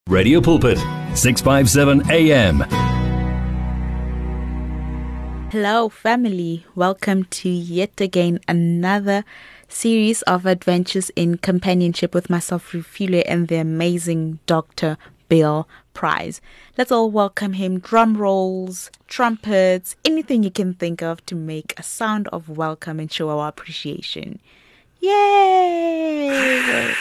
Radio Pulpit, 657 AM. Hello, family. Welcome to yet again another series of adventures in companionship with myself, Refilwe, and the amazing Dr. Bill Price. Let's all welcome him. Drum rolls, trumpets, anything you can think of to make a sound of welcome and show our appreciation. Yay!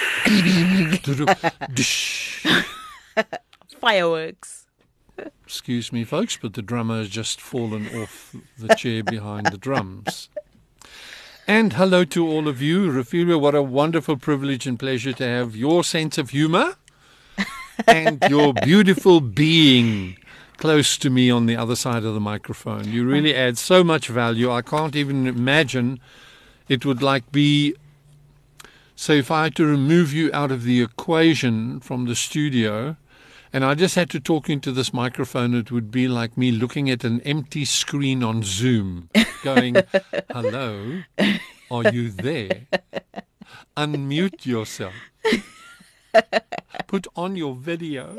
Fireworks. Excuse me, folks, but the drummer has just fallen off the chair behind the drums. And hello to all of you. Refilwe, what a wonderful privilege and pleasure to have your sense of humor and your beautiful being close to me on the other side of the microphone. You really add so much value. I can't even imagine it would be. So if I had to remove you out of the equation from the studio, and I just had to talk into this microphone, it would be like me looking at an empty screen on Zoom, going, hello, are you there? Unmute yourself. Put on your video.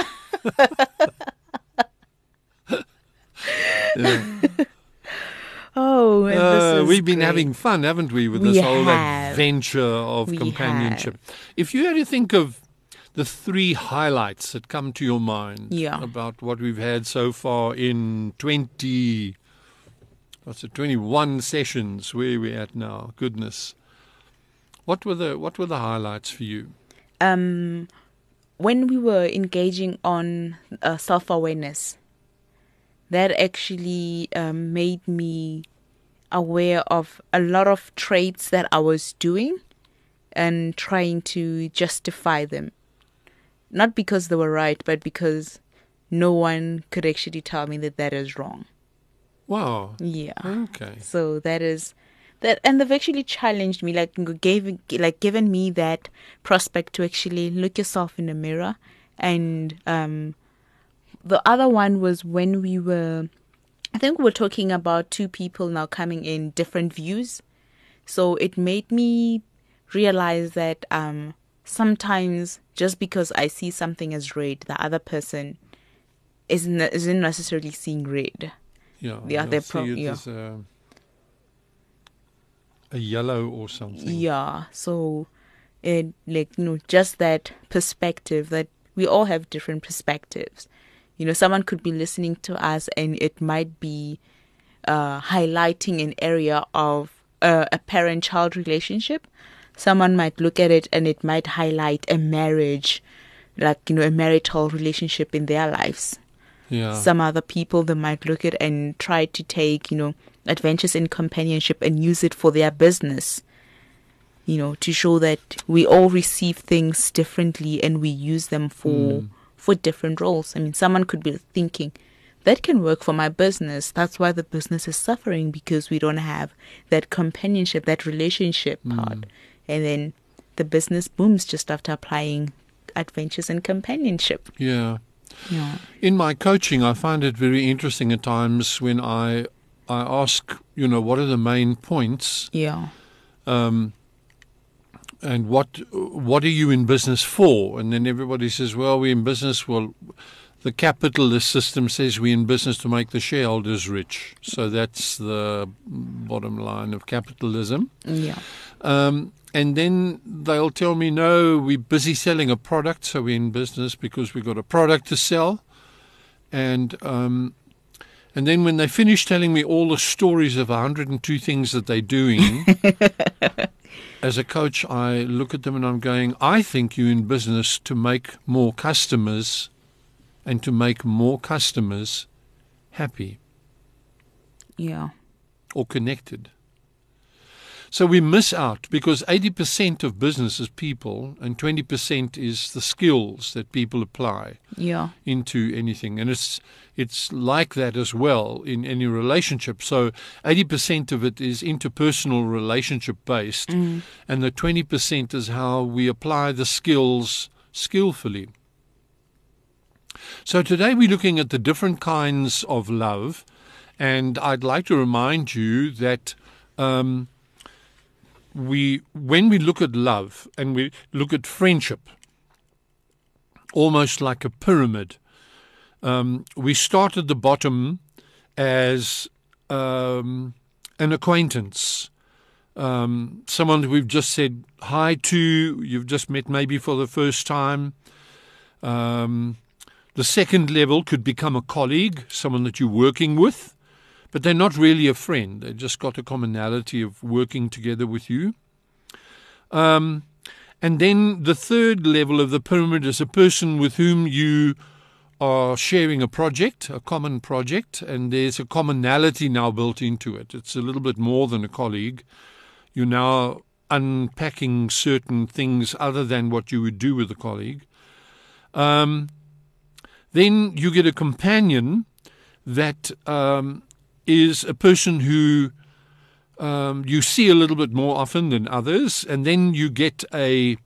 Yeah. Oh, we've been great. Having fun, haven't we, with this whole adventure of companionship. If you had to think of the three highlights that come to your mind about what we've had so far in 21 sessions, where are we at now? Goodness. What were the highlights for you? When we were engaging on self-awareness, that actually made me aware of a lot of traits that I was doing and trying to justify them. Not because they were right, but because no one could actually tell me that is wrong. Wow. Yeah. Okay. So that is that, and they've actually challenged me, given me that prospect to actually look yourself in the mirror. And the other one was when we were talking about two people now coming in different views. So it made me realize that sometimes just because I see something as red, the other person isn't necessarily seeing red. Yeah, the other as a yellow or something. Yeah, so just that perspective, that we all have different perspectives. Someone could be listening to us and it might be highlighting an area of a parent-child relationship. Someone might look at it and it might highlight a marriage, a marital relationship in their lives. Yeah. Some other people, they might look at and try to take, adventures in companionship and use it for their business, to show that we all receive things differently and we use them for different roles. I mean, someone could be thinking, that can work for my business. That's why the business is suffering, because we don't have that companionship, that relationship part. And then the business booms just after applying adventures in companionship. Yeah. Yeah. In my coaching, I find it very interesting at times when I ask, what are the main points? Yeah. And what are you in business for? And then everybody says, well, we're in business. Well, the capitalist system says we're in business to make the shareholders rich. So that's the bottom line of capitalism. Yeah. And then they'll tell me, no, we're busy selling a product, so we're in business because we've got a product to sell. And then when they finish telling me all the stories of 102 things that they're doing, as a coach, I look at them and I'm going, I think you're in business to make more customers and to make more customers happy. Yeah. Or connected. So we miss out because 80% of business is people and 20% is the skills that people apply into anything. And it's like that as well in any relationship. So 80% of it is interpersonal relationship based, and the 20% is how we apply the skills skillfully. So today we're looking at the different kinds of love, and I'd like to remind you that when we look at love and we look at friendship almost like a pyramid. We start at the bottom as an acquaintance, someone that we've just said hi to, you've just met maybe for the first time. The second level could become a colleague, someone that you're working with, but they're not really a friend. They've just got a commonality of working together with you. And then the third level of the pyramid is a person with whom you are sharing a project, a common project, and there's a commonality now built into it. It's a little bit more than a colleague. You're now unpacking certain things other than what you would do with a colleague. Then you get a companion that is a person who you see a little bit more often than others, and then you get a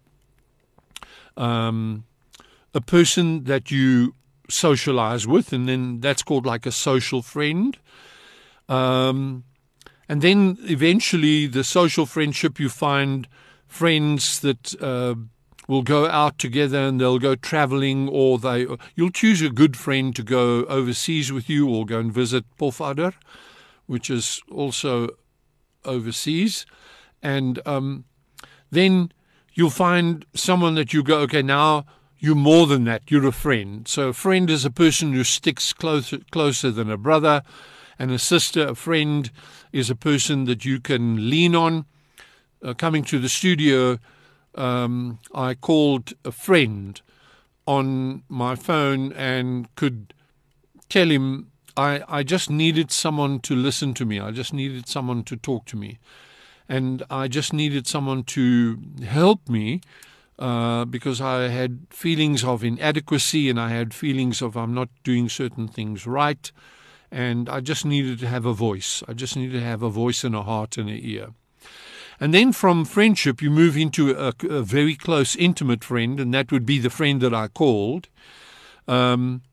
person that you socialize with, and then that's called like a social friend. And then eventually the social friendship, you find friends that will go out together and they'll go traveling, or you'll choose a good friend to go overseas with you or go and visit Pofadder, which is also overseas. And then you'll find someone that you go, okay, now you're more than that, you're a friend. So a friend is a person who sticks closer than a brother, and a sister, a friend, is a person that you can lean on. Coming to the studio, I called a friend on my phone and could tell him I just needed someone to listen to me. I just needed someone to talk to me. And I just needed someone to help me because I had feelings of inadequacy, and I had feelings of I'm not doing certain things right. And I just needed to have a voice. I just needed to have a voice and a heart and an ear. And then from friendship, you move into a very close, intimate friend, and that would be the friend that I called. And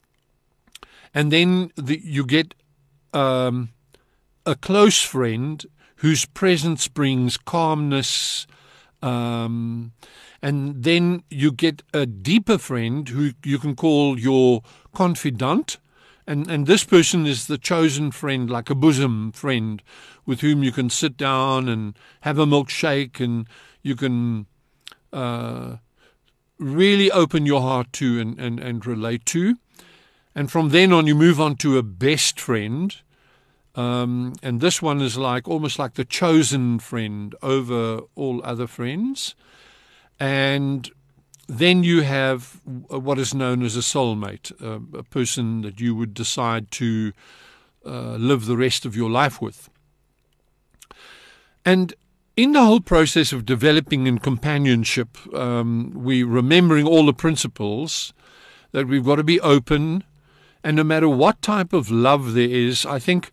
then you get a close friend whose presence brings calmness. And then you get a deeper friend who you can call your confidant. And this person is the chosen friend, like a bosom friend, with whom you can sit down and have a milkshake, and you can really open your heart to and relate to. And from then on, you move on to a best friend. And this one is almost like the chosen friend over all other friends. And then you have what is known as a soulmate, a person that you would decide to live the rest of your life with. And in the whole process of developing in companionship, we're remembering all the principles that we've got to be open. And no matter what type of love there is, I think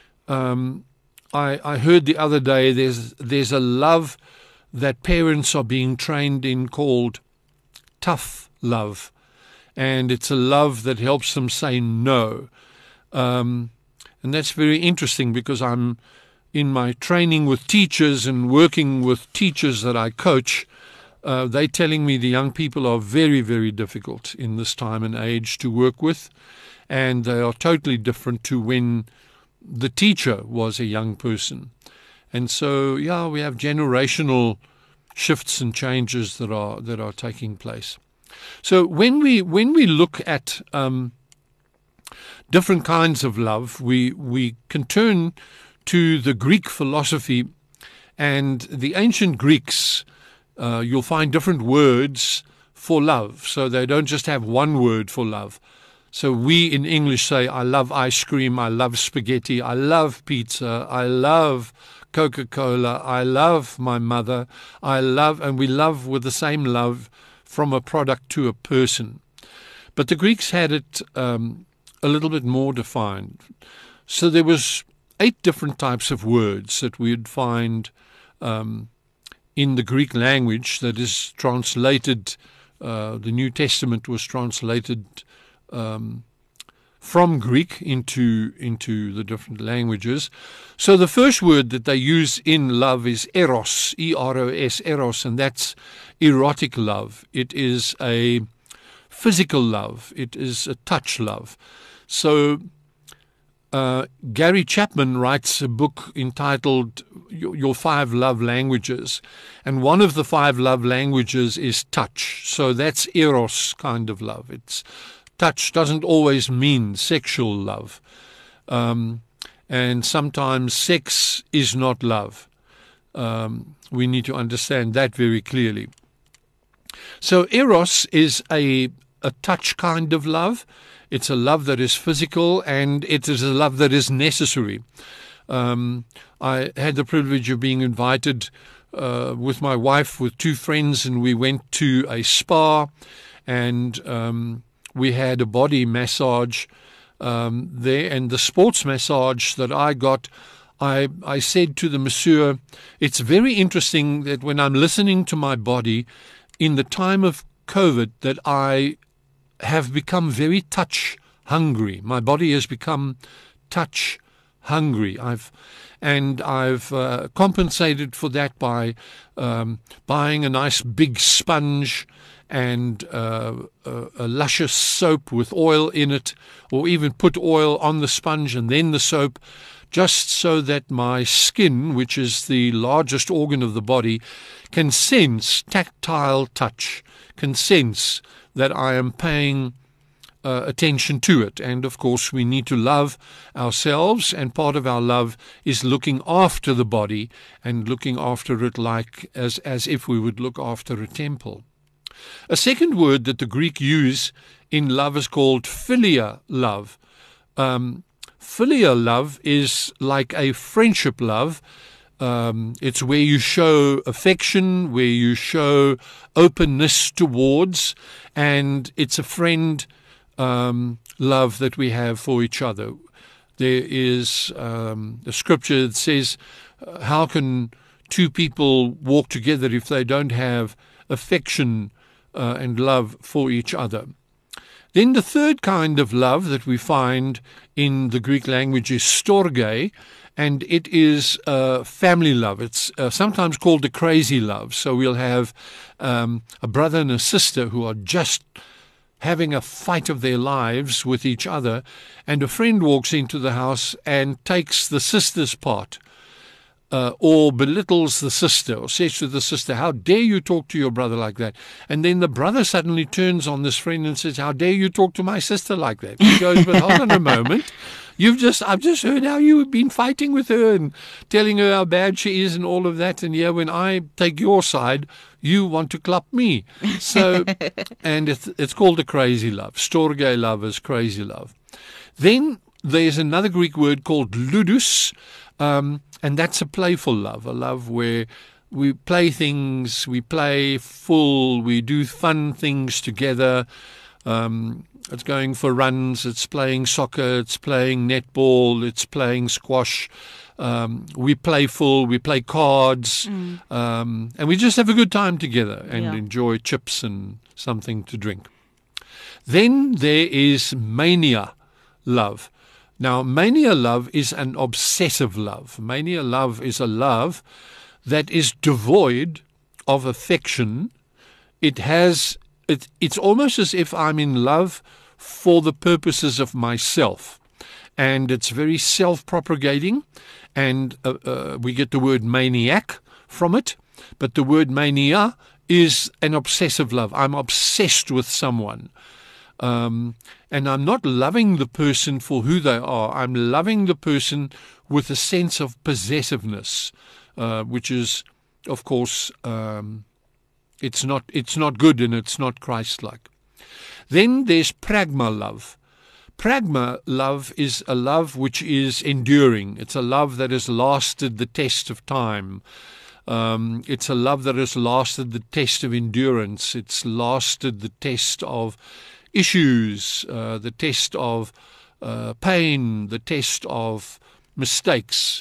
I heard the other day there's a love that parents are being trained in called tough love, and it's a love that helps them say no. And that's very interesting, because I'm in my training with teachers and working with teachers that I coach. They're telling me the young people are very, very difficult in this time and age to work with, and they are totally different to when the teacher was a young person. And so, yeah, we have generational shifts and changes that are taking place. So when we look at different kinds of love, we can turn to the Greek philosophy. And the ancient Greeks, you'll find different words for love. So they don't just have one word for love. So we in English say, I love ice cream, I love spaghetti, I love pizza, I love Coca-Cola, I love my mother, and we love with the same love from a product to a person. But the Greeks had it a little bit more defined. So there was 8 different types of words that we'd find in the Greek language that is translated. The New Testament was translated from Greek into the different languages. So the first word that they use in love is eros, E-R-O-S, eros, and that's erotic love. It is a physical love. It is a touch love. So Gary Chapman writes a book entitled Your 5 Love Languages, and one of the 5 love languages is touch. So that's eros kind of love. It's touch doesn't always mean sexual love, and sometimes sex is not love. We need to understand that very clearly. So eros is a touch kind of love. It's a love that is physical, and it is a love that is necessary. I had the privilege of being invited with my wife, with 2 friends, and we went to a spa, and we had a body massage there. And the sports massage that I got, I said to the masseur, it's very interesting that when I'm listening to my body in the time of COVID, that I have become very touch hungry. My body has become touch hungry. I've compensated for that by buying a nice big sponge and a luscious soap with oil in it, or even put oil on the sponge and then the soap, just so that my skin, which is the largest organ of the body, can sense tactile touch, can sense that I am paying attention to it. And of course we need to love ourselves, and part of our love is looking after the body and looking after it like as if we would look after a temple. A second word that the Greek use in love is called philia love. Philia love is like a friendship love. It's where you show affection, where you show openness towards, and it's a friend love that we have for each other. There is a scripture that says, how can 2 people walk together if they don't have affection and love for each other? Then the third kind of love that we find in the Greek language is storge, and it is family love. It's sometimes called the crazy love. So we'll have a brother and a sister who are just having a fight of their lives with each other, and a friend walks into the house and takes the sister's part, or belittles the sister, or says to the sister, how dare you talk to your brother like that? And then the brother suddenly turns on this friend and says, how dare you talk to my sister like that? He goes, but hold on a moment. I've just heard how you've been fighting with her and telling her how bad she is and all of that. And yeah, when I take your side, you want to clap me. So, and it's called a crazy love. Storge love is crazy love. Then there's another Greek word called ludus, and that's a playful love, a love where we play things, we play full, we do fun things together. It's going for runs, it's playing soccer, it's playing netball, it's playing squash. We play full, we play cards, and we just have a good time together and enjoy chips and something to drink. Then there is mania love. Now, mania love is an obsessive love. Mania love is a love that is devoid of affection. It's almost as if I'm in love for the purposes of myself. And it's very self-propagating, and we get the word maniac from it. But the word mania is an obsessive love. I'm obsessed with someone. And I'm not loving the person for who they are. I'm loving the person with a sense of possessiveness, which is, of course, it's not good, and it's not Christ-like. Then there's pragma love. Pragma love is a love which is enduring. It's a love that has lasted the test of time. It's a love that has lasted the test of endurance. It's lasted the test of issues, the test of pain, the test of mistakes.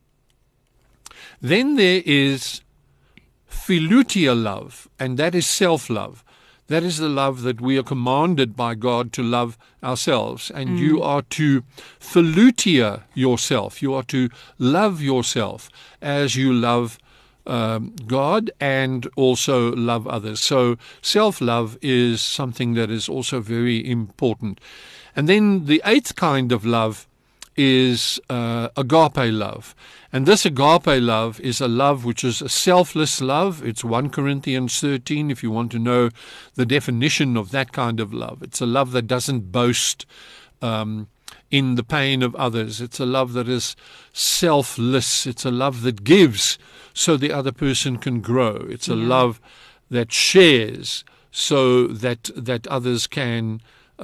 Then there is philutia love, and that is self-love. That is the love that we are commanded by God to love ourselves. And you are to philutia yourself. You are to love yourself as you love God and also love others. So self-love is something that is also very important. And then the 8th kind of love is agape love. And this agape love is a love which is a selfless love. It's 1 Corinthians 13, if you want to know the definition of that kind of love. It's a love that doesn't boast in the pain of others. It's a love that is selfless. It's a love that gives so the other person can grow. It's a love that shares so that others can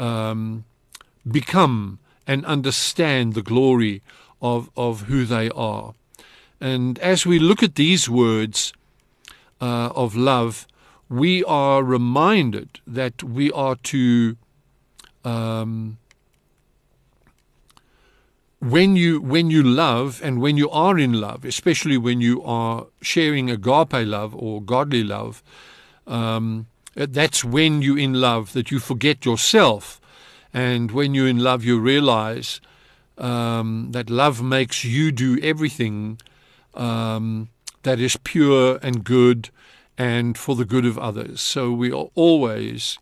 become and understand the glory of who they are. And as we look at these words of love, we are reminded that we are to when you love and when you are in love, especially when you are sharing agape love or godly love, that's when you're in love, that you forget yourself. And when you're in love, you realize that love makes you do everything that is pure and good and for the good of others. So we are always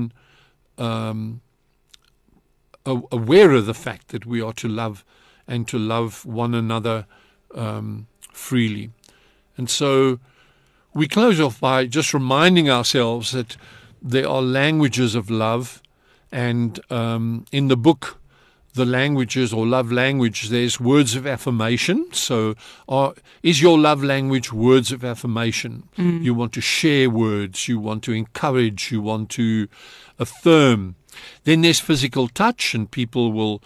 aware of the fact that we are to love and to love one another freely. And so we close off by just reminding ourselves that there are languages of love, and in the book, The Languages or Love Language, there's words of affirmation. So is your love language words of affirmation? You want to share words, you want to encourage, you want to affirm. Then there's physical touch, and people will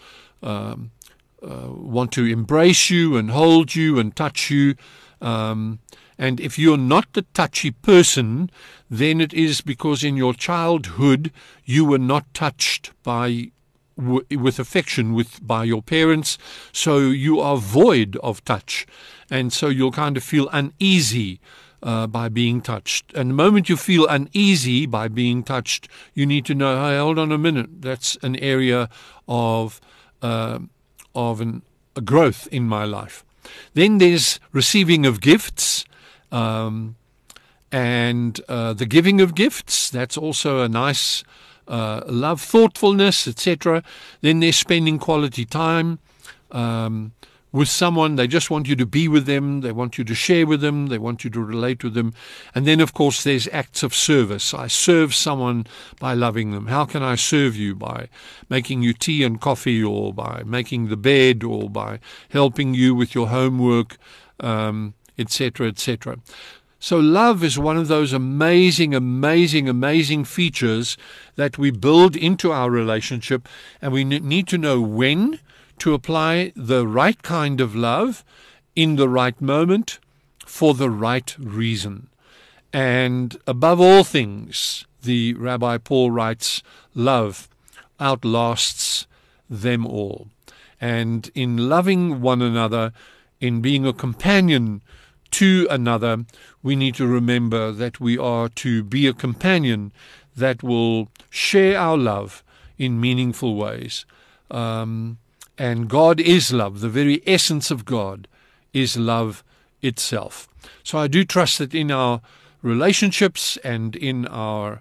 want to embrace you and hold you and touch you. And if you're not the touchy person, then it is because in your childhood you were not touched with affection by your parents, so you are void of touch. And so you'll kind of feel uneasy by being touched. And the moment you feel uneasy by being touched, you need to know, hey, hold on a minute, that's an area of a growth in my life. Then there's receiving of gifts, and the giving of gifts. That's also a nice love, thoughtfulness, etc. Then there's spending quality time with someone. They just want you to be with them. They want you to share with them. They want you to relate with them. And then, of course, there's acts of service. I serve someone by loving them. How can I serve you? By making you tea and coffee, or by making the bed, or by helping you with your homework, etc., etc. So love is one of those amazing, amazing, amazing features that we build into our relationship, and we need to know when to apply the right kind of love in the right moment for the right reason. And above all things, the Rabbi Paul writes, love outlasts them all. And in loving one another, in being a companion to another, we need to remember that we are to be a companion that will share our love in meaningful ways. And God is love. The very essence of God is love itself. So I do trust that in our relationships and in our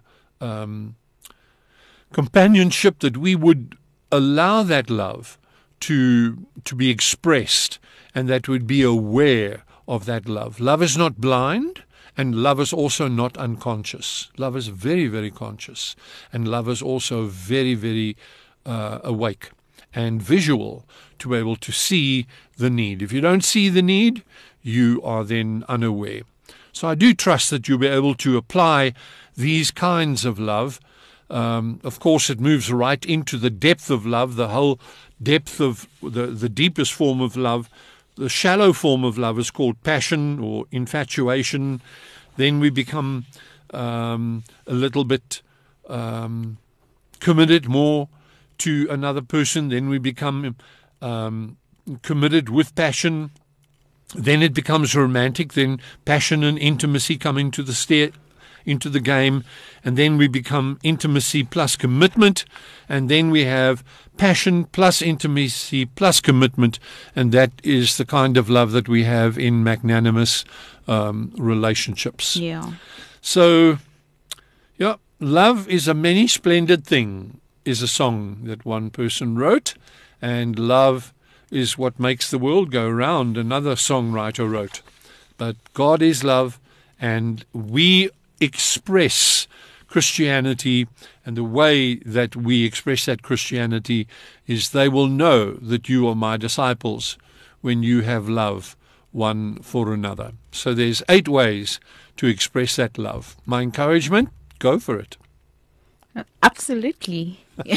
companionship, that we would allow that love to be expressed, and that we'd be aware of that love. Love is not blind, and love is also not unconscious. Love is very, very conscious, and love is also very, very awake and visual, to be able to see the need. If you don't see the need, you are then unaware. So I do trust that you'll be able to apply these kinds of love. Of course, it moves right into the depth of love, the whole depth of the deepest form of love. The shallow form of love is called passion or infatuation. Then we become a little bit committed more to another person. Then we become committed with passion. Then it becomes romantic. Then passion and intimacy come into the game. And then we become intimacy plus commitment. And then we have passion plus intimacy plus commitment. And that is the kind of love that we have in magnanimous relationships. Yeah. So, yeah, love is a many splendid thing, is a song that one person wrote, and love is what makes the world go round, another songwriter wrote. But God is love, and we express Christianity, and the way that we express that Christianity is they will know that you are my disciples when you have love one for another. So there's 8 ways to express that love. My encouragement, go for it. Absolutely.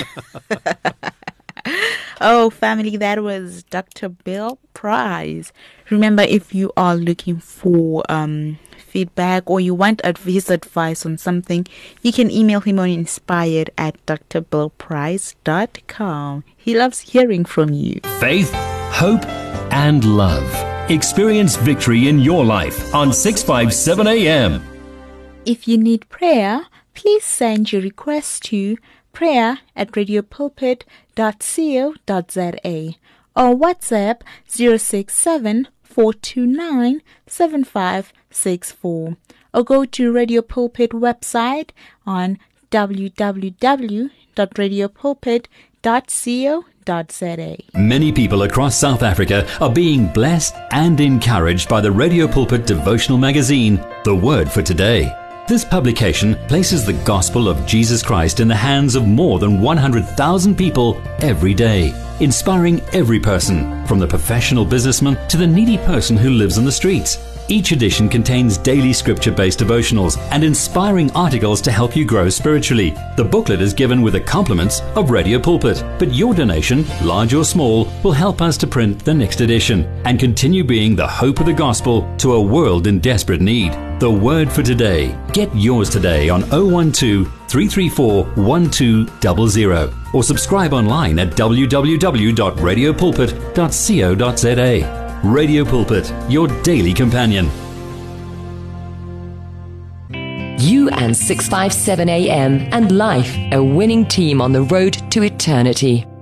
Oh, family, that was Dr. Bill Price. Remember, if you are looking for feedback or you want his advice on something, you can email him on inspired@drbillprice.com. He loves hearing from you. Faith, hope, and love. Experience victory in your life on 657 AM. If you need prayer, please send your request to prayer@radiopulpit.co.za or WhatsApp 067-429-7564 or go to Radio Pulpit website on www.radiopulpit.co.za. Many people across South Africa are being blessed and encouraged by the Radio Pulpit devotional magazine, The Word for Today. This publication places the gospel of Jesus Christ in the hands of more than 100,000 people every day, inspiring every person, from the professional businessman to the needy person who lives on the streets. Each edition contains daily scripture-based devotionals and inspiring articles to help you grow spiritually. The booklet is given with the compliments of Radio Pulpit, but your donation, large or small, will help us to print the next edition and continue being the hope of the gospel to a world in desperate need. The Word for Today. Get yours today on 012-334-1200 or subscribe online at www.radiopulpit.co.za. Radio Pulpit, your daily companion. You and 657 AM and life, a winning team on the road to eternity.